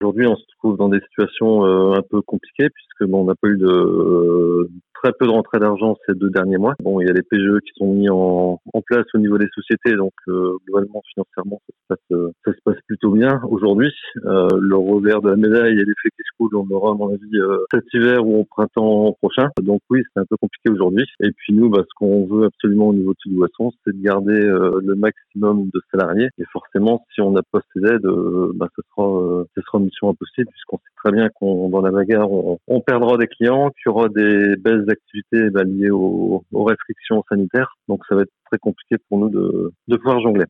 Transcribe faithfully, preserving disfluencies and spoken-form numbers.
Aujourd'hui, on se trouve dans des situations euh, un peu compliquées puisque bon, on n'a pas eu de euh, très peu de rentrée d'argent ces deux derniers mois. Bon, il y a les P G E qui sont mis en, en place au niveau des sociétés, donc euh, globalement financièrement ça se passe euh, ça se passe plutôt bien aujourd'hui. Euh, le revers de la médaille et l'effet qui se coule, on l'aura à mon avis euh, cet hiver ou au printemps prochain. Donc oui, c'est un peu compliqué aujourd'hui. Et puis nous, bah, ce qu'on veut absolument au niveau de Sud-Ouessant, c'est de garder euh, le maximum de salariés. Et forcément, si on n'a pas ces aides, euh, bah, ce sera euh, ce sera une mission impossible puisqu'on sait très bien qu'on dans la bagarre, on, on perdra des clients, qu'il y aura des baisses d'activité bah, liées aux, aux restrictions sanitaires. Donc ça va être très compliqué pour nous de, de pouvoir jongler.